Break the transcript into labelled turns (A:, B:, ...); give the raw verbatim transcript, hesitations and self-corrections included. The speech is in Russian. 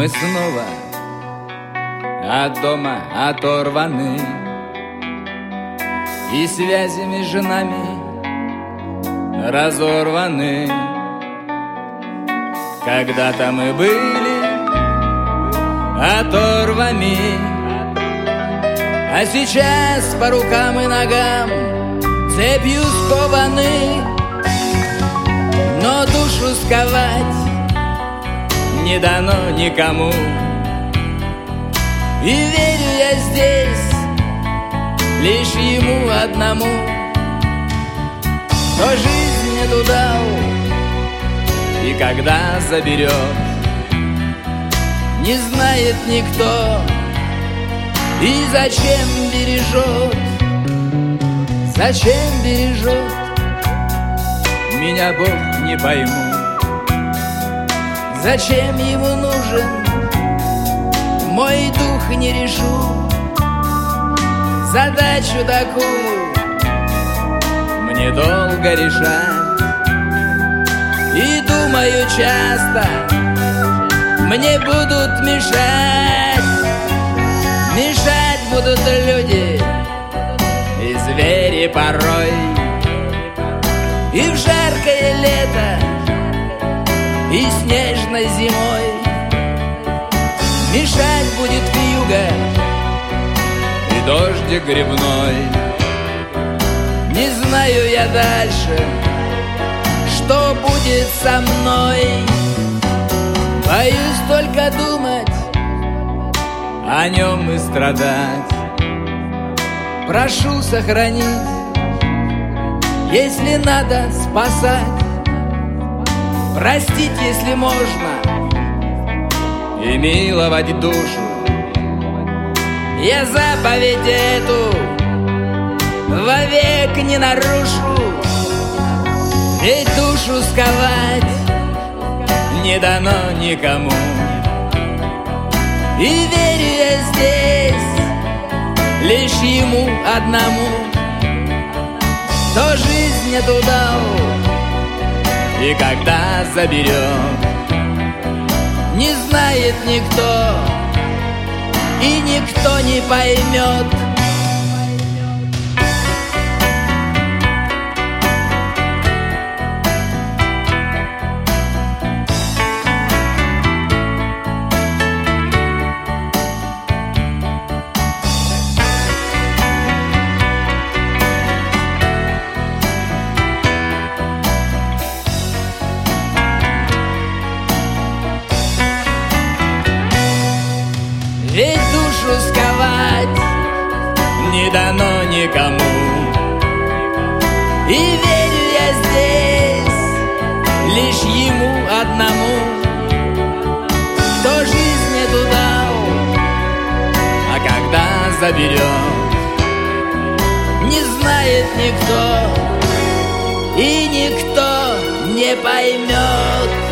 A: Мы снова от дома оторваны, и связи между нами разорваны. Когда-то мы были оторвами, а сейчас по рукам и ногам цепью скованы. Но душу сковать не дано никому, и верю я здесь лишь ему одному, кто жизнь эту дал и когда заберет, не знает никто и зачем бережет. Зачем бережет, меня Бог не пойму. Зачем ему нужен мой дух, не решу. Задачу такую мне долго решать, и думаю часто, мне будут мешать. Мешать будут люди и звери порой, и в жаркое лето, и снежной зимой. Мешать будет вьюга и дождик грибной. Не знаю я дальше, что будет со мной. Боюсь только думать о нем и страдать. Прошу сохранить, если надо спасать, простить, если можно, и миловать душу. Я заповедь эту вовек не нарушу, ведь душу сковать не дано никому. И верю я здесь лишь ему одному, кто жизнь эту дал и когда заберет, не знает никто и никто не поймет. Ведь душу сковать не дано никому. И верю я здесь лишь ему одному, кто жизнь эту дал, а когда заберет, не знает никто и никто не поймет.